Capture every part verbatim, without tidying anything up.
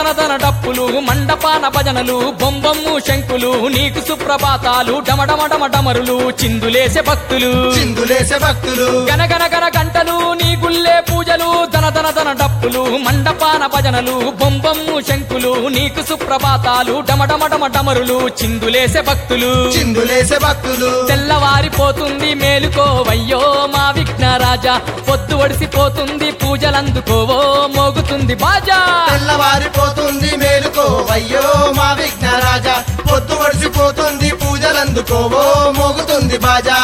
దన దన డప్పులు మండపాన భజనలు బొంబమ్ము శంకులు నీకు సుప్రభాతాలు డమడమడమ డమరులు చిందులేసే భక్తులు చిందులేసే భక్తులు గనగన గన గంటలు నీ గుల్లే పూజలు దన దన దన డప్పులు మండపాన భజనలు బొంబమ్ము శంకులు నీకు సుప్రభాతాలు డమడమడమ డమరులు చిందులేసే భక్తులు చిందులేసే భక్తులు తెల్లవారిపోతుంది మేలుకోవయ్యో మా విఘ్నరాజా పొద్దు ఒడిసిపోతుంది పూజలందుకోవో మోగుతుంది బాజా తెల్లవారిపోతుంది మేలుకో అయ్యో మా విఘ్నరాజా పొద్దు వడిసిపోతుంది పూజలందుకోవో మోగుతుంది బాజా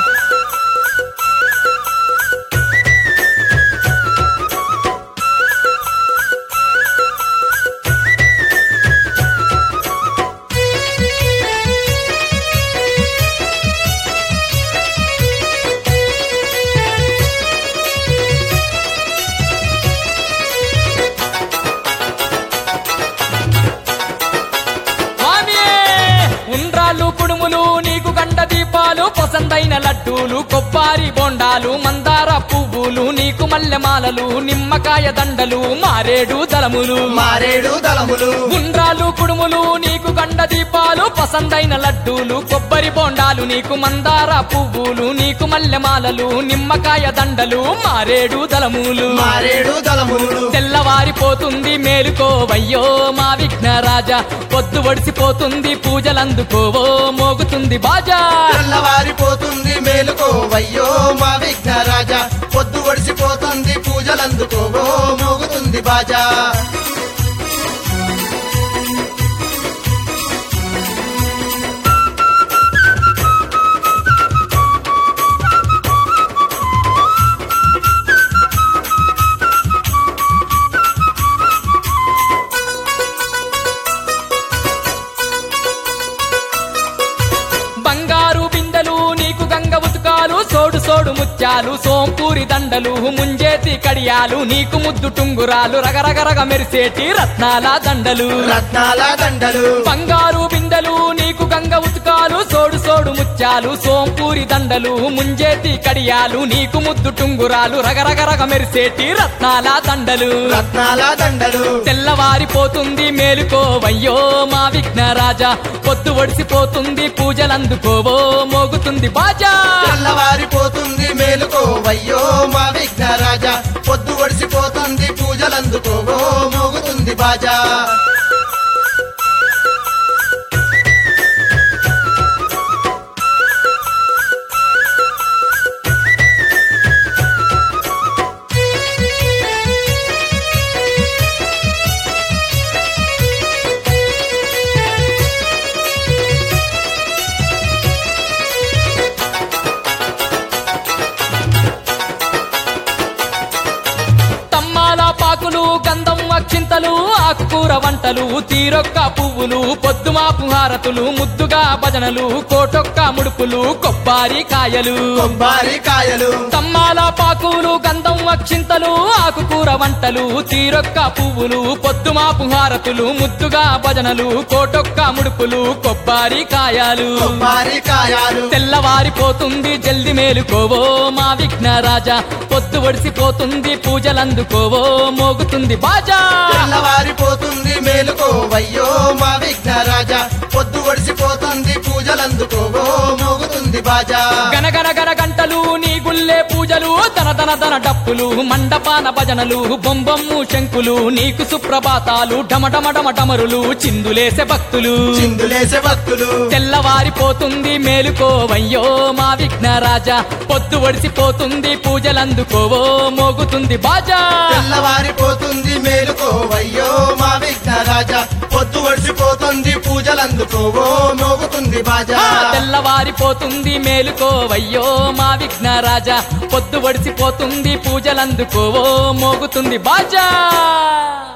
ఉండ్రాళ్ళు కుడుములు నీకు గండ దీపాలు పసందైన లడ్డూలు కొబ్బరి బొండాలు మందార పువ్వులు నీకు మల్లెమాలలు నిమ్మకాయ దండలు మారేడు దళములు మారేడు దళములు ఉండ్రాళ్ళు కుడుములు నీకు గండ దీపాలు పసందైన లడ్డూలు కొబ్బరి బొండాలు నీకు మందార పువ్వులు నీకు మల్లెమాలలు నిమ్మకాయ దండలు మారేడు దళములు మారేడు దళములు తెల్లవారిపోతుంది మేలుకోవయ్యో మా విఘ్నరాజా పొద్దు ఒడిసిపోతుంది పూజలందుకోవో మోగుతుంది బాజా తెల్లవారిపోతుంది మేలుకో అయ్యో మా విఘ్నరాజా పొద్దు వడిసిపోతుంది పూజలందుకోవో మోగుతుంది బాజా బంగారు బిందెలు నీకు గంగ ఉతుకాలు సోడు సోడు ముత్యాలు సోంపూరి దండలు ముంజేతి కడియాలు నీకు ముద్దు టుంగురాలు రగరగరగ మెరిసేటి రత్నాల దండలు రత్నాల దండలు బంగారు బిందెలు నీకు గంగ ఉతుకాలు సోడు సోడు ముత్యాలు సోంపూరి దండలు ముంజేతి కడియాలు నీకు ముద్దు టుంగురాలు రగరగరగ మెరిసేటి రత్నాల దండలు రత్నాల దండలు తెల్లవారిపోతుంది మేలుకోవయ్యో మా విఘ్నరాజా పొద్దు ఒడిసిపోతుంది పూజలందుకోవో మోగుతుంది బాజా తెల్లవారిపోతుంది మేలుకో అయ్యో మా విఘ్నరాజా పొద్దు వడిసిపోతుంది పూజలందుకోవో మోగుతుంది బాజా పాకులు గంధం అక్షింతలు ఆకుకూర వంటలు తీరొక్క పువ్వులు పొద్దుమాపు హారతులు ముద్దుగా భజనలు కోటొక్క ముడుపులు కొబ్బరి కాయలు కొబ్బరి కాయలు తమ్మాల పాకులు గంధం అక్షింతలు ఆకుకూర వంటలు తీరొక్క పువ్వులు పొద్దుమాపు హారతులు ముద్దుగా భజనలు కోటొక్క ముడుపులు కొబ్బరి కాయలు కొబ్బరి కాయలు తెల్లవారిపోతుంది జల్ది మేలుకోవో మా విఘ్నరాజా పొద్దు ఒడిసిపోతుంది పూజలందుకోవో మోగుతుంది బాజా తెల్లవారిపోతుంది మేలుకో అయ్యో మా విఘ్నరాజా పొద్దు ఒడిసిపోతుంది పూజలందుకోవో మోగుతుంది బాజా గనగన గన గంటలు నీ గుల్లే పూజలు తన తన తన డప్పులు మండపాన భజనలు బొంబమ్ము శంకులు నీకు సుప్రభాతాలు డమడమడమ డమరులు చిందులేసే భక్తులు చిందులేసే భక్తులు తెల్లవారిపోతుంది మేలుకోవయ్యో మా విఘ్నరాజా పొద్దు ఒడిసిపోతుంది పూజలందుకోవో మోగుతుంది బాజా తెల్లవారిపోతుంది మేలుకో అయ్యో మా విఘ్నరాజా పొద్దు ఒడిసిపోతుంది పూజలందుకోవో మోగుతుంది బాజా తెల్లవారిపోతుంది మేలుకోవయ్యో మా విఘ్నరాజా పొద్దు ఒడిసిపోతుంది పూజలందుకోవో మోగుతుంది బాజా.